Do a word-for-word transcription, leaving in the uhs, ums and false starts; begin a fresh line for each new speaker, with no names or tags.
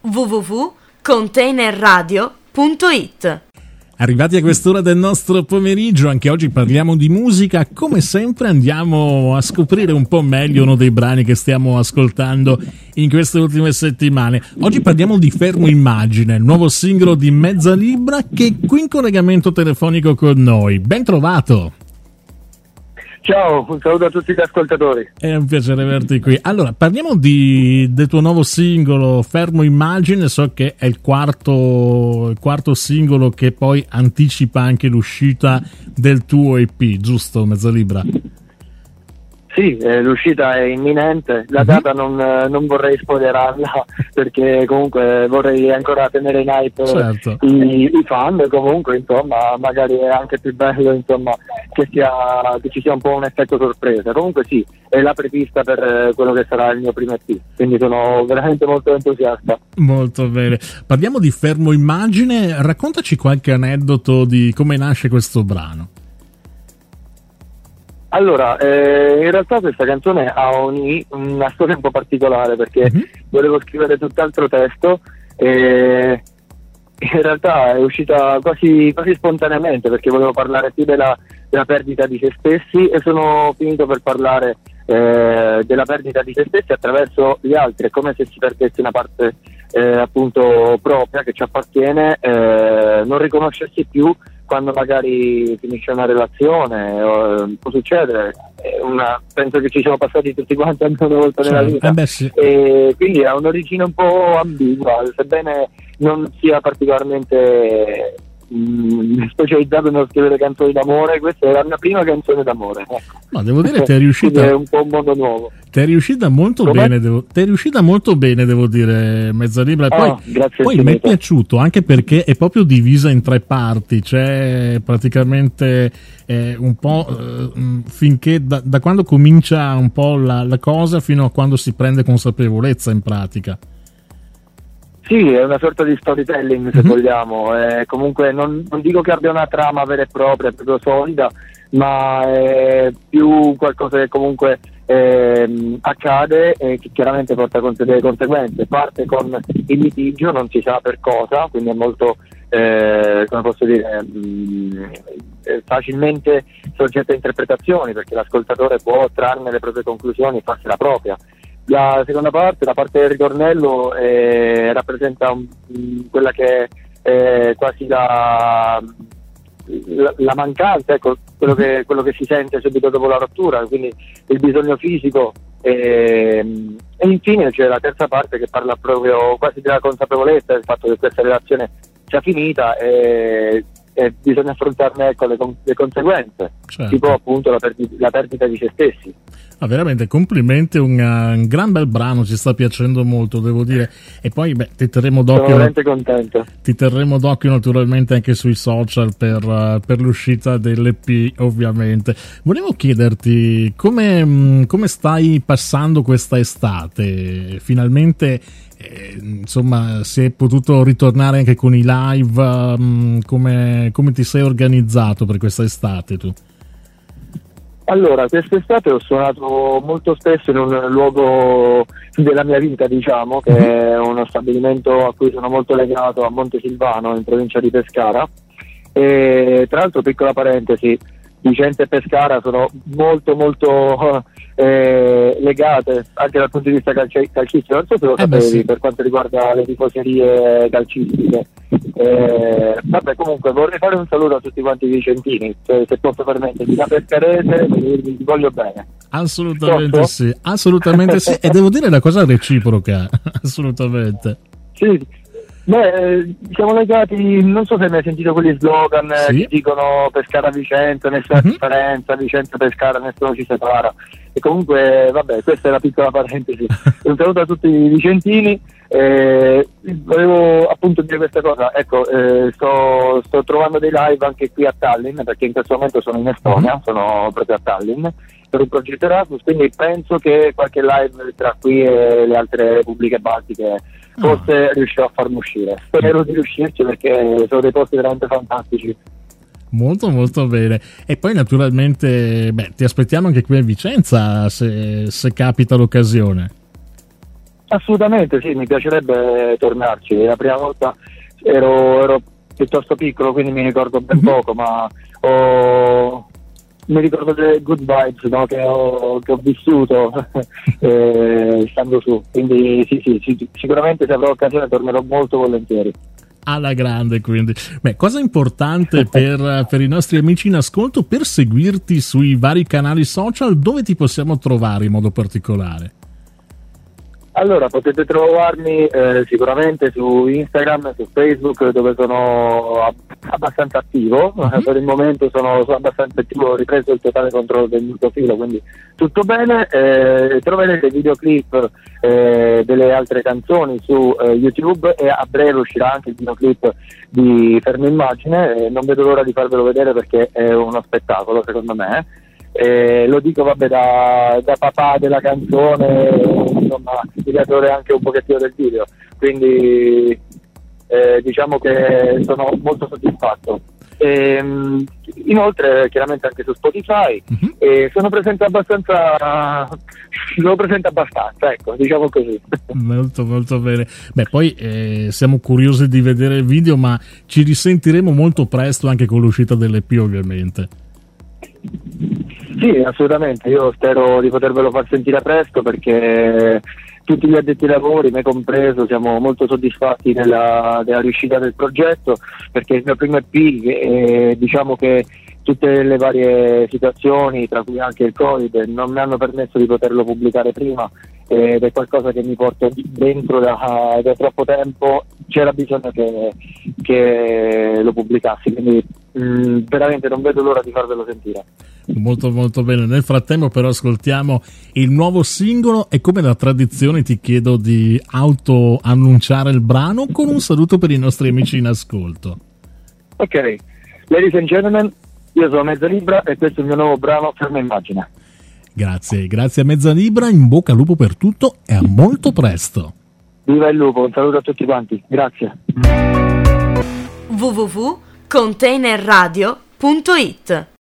w w w punto container radio punto it.
Arrivati a quest'ora del nostro pomeriggio, anche oggi parliamo di musica. Come sempre andiamo a scoprire un po' meglio uno dei brani che stiamo ascoltando in queste ultime settimane. Oggi parliamo di Fermo Immagine, il nuovo singolo di Mezza Libra, che è qui in collegamento telefonico con noi. Ben trovato!
Ciao, un saluto a tutti gli ascoltatori.
È un piacere averti qui. Allora, parliamo di, del tuo nuovo singolo Fermo Immagine. So che è il quarto, il quarto singolo che poi anticipa anche l'uscita del tuo E P, giusto, Mezza Libra?
Sì, eh, l'uscita è imminente, la data non, non vorrei spoilerarla perché comunque vorrei ancora tenere in hype
certo.
i, i fan, comunque insomma magari è anche più bello insomma che, sia, che ci sia un po' un effetto sorpresa. Comunque sì, è la prevista per quello che sarà il mio primo E P, quindi sono veramente molto entusiasta.
Molto bene, parliamo di Fermo Immagine, raccontaci qualche aneddoto di come nasce questo brano.
Allora, eh, in realtà questa canzone ha un, una storia un po' particolare perché mm-hmm. volevo scrivere tutt'altro testo e in realtà è uscita quasi, quasi spontaneamente perché volevo parlare più della, della perdita di se stessi e sono finito per parlare eh, della perdita di se stessi attraverso gli altri. È come se si perdesse una parte eh, appunto propria che ci appartiene, eh, non riconoscersi più quando magari finisce una relazione o, può succedere, una, penso che ci siamo passati tutti quanti anche una volta nella vita,
eh beh, sì.
E quindi ha un'origine un po' ambigua, sebbene non sia particolarmente mh, specializzato nello scrivere canzoni d'amore. Questa è la mia prima canzone d'amore, ecco.
No, devo dire che è riuscita
è un po' un mondo nuovo.
Ti è riuscita molto
Come?
bene, devo, ti è riuscita molto bene, devo dire, Mezza Libra. Poi,
oh, grazie
poi mi è piaciuto anche perché è proprio divisa in tre parti, c'è praticamente eh, un po' eh, finché da, da quando comincia un po' la, la cosa fino a quando si prende consapevolezza in pratica.
Sì, è una sorta di storytelling se mm-hmm. vogliamo, eh, comunque non, non dico che abbia una trama vera e propria, proprio solida, ma è più qualcosa che comunque eh, accade e che chiaramente porta con sé delle conseguenze. Parte con il litigio, non si sa per cosa, quindi è molto, eh, come posso dire, mh, facilmente soggetta a interpretazioni perché l'ascoltatore può trarne le proprie conclusioni e farsi la propria. La seconda parte, la parte del ritornello, eh, rappresenta un, quella che è quasi la, la, la mancanza, ecco, quello che, quello che si sente subito dopo la rottura, quindi il bisogno fisico. E, e infine c'è la terza parte che parla proprio quasi della consapevolezza del fatto che questa relazione sia finita e, e bisogna affrontarne, ecco, le, le conseguenze, certo. Tipo appunto la, perdi- la perdita di se stessi.
Ah, veramente complimenti, un, uh, un gran bel brano, ci sta piacendo molto, devo dire. E poi beh, ti terremo d'occhio.
Sono veramente contento.
Ti terremo d'occhio naturalmente anche sui social per, uh, per l'uscita dell'E P, ovviamente. Volevo chiederti come, mh, come stai passando questa estate? Finalmente eh, insomma si è potuto ritornare anche con i live, um, come, come ti sei organizzato per questa estate tu?
Allora, quest'estate ho suonato molto spesso in un luogo della mia vita, diciamo, che è uno stabilimento a cui sono molto legato, a Montesilvano, in provincia di Pescara. E tra l'altro, piccola parentesi, Vicenza e Pescara sono molto molto eh, legate anche dal punto di vista calci- calcistico, non so se lo
eh
sapevi,
sì.
Per quanto riguarda le tifoserie calcistiche. Eh, vabbè, comunque vorrei fare un saluto a tutti quanti i vicentini, se, se posso permettermi, da pescarese, vi voglio bene.
Assolutamente
Posso?
sì, assolutamente sì, e devo dire una cosa reciproca, assolutamente.
Sì. Beh, siamo legati, non so se hai mai sentito quegli slogan
sì.
che dicono Pescara Vicenza, nessuna
Mm-hmm.
differenza, Vicenza Pescara, nessuno ci separa. E comunque, vabbè, questa è la piccola parentesi. Un saluto a tutti i vicentini. Eh, volevo appunto dire questa cosa, ecco, eh, sto, sto trovando dei live anche qui a Tallinn, perché in questo momento sono in Estonia, mm-hmm. sono proprio a Tallinn per un progetto Erasmus, quindi penso che qualche live tra qui e le altre repubbliche baltiche forse oh. riuscirò a farmi uscire. Spero di riuscirci perché sono dei posti veramente fantastici.
Molto molto bene. E poi naturalmente beh, ti aspettiamo anche qui a Vicenza se, se capita l'occasione.
Assolutamente sì, mi piacerebbe tornarci. La prima volta ero, ero piuttosto piccolo, quindi mi ricordo ben poco, ma ho, mi ricordo delle good vibes, no, che, ho, che ho vissuto eh, stando su. Quindi sì, sì, sì, sicuramente se avrò occasione tornerò molto volentieri.
Alla grande, quindi. Beh, cosa importante per, per i nostri amici in ascolto, per seguirti sui vari canali social, dove ti possiamo trovare in modo particolare?
Allora, potete trovarmi eh, sicuramente su Instagram, su Facebook, dove sono ab- abbastanza attivo. Uh-huh. Per il momento sono, sono abbastanza attivo, ho ripreso il totale controllo del mio profilo, quindi tutto bene. Eh, troverete videoclip eh, delle altre canzoni su eh, YouTube, e a breve uscirà anche il videoclip di Fermo Immagine. Eh, non vedo l'ora di farvelo vedere perché è uno spettacolo, secondo me. Eh, lo dico vabbè da, da papà della canzone, insomma, ideatore anche un pochettino del video, quindi eh, diciamo che sono molto soddisfatto. E, inoltre chiaramente anche su Spotify, uh-huh. E sono presente abbastanza, sono presente abbastanza, ecco, diciamo così.
Molto molto bene. Beh, poi eh, siamo curiosi di vedere il video, ma ci risentiremo molto presto anche con l'uscita dell'E P, ovviamente.
Sì, assolutamente, io spero di potervelo far sentire presto, perché tutti gli addetti ai lavori, me compreso, siamo molto soddisfatti della, della riuscita del progetto, perché il mio primo E P, eh, diciamo che tutte le varie situazioni, tra cui anche il Covid, non mi hanno permesso di poterlo pubblicare prima, ed è qualcosa che mi porto dentro da, da troppo tempo. C'era bisogno che, che lo pubblicassi, quindi mh, veramente non vedo l'ora di farvelo sentire.
Molto molto bene. Nel frattempo però ascoltiamo il nuovo singolo, e come da tradizione ti chiedo di auto annunciare il brano con un saluto per i nostri amici in ascolto.
Ok, ladies and gentlemen, io sono Mezza Libra e questo è il mio nuovo brano, Fermo Immagine.
Grazie, grazie a Mezza Libra, in bocca al lupo per tutto e a molto presto.
Viva il lupo, un saluto a tutti quanti, grazie.
w w w punto container radio punto it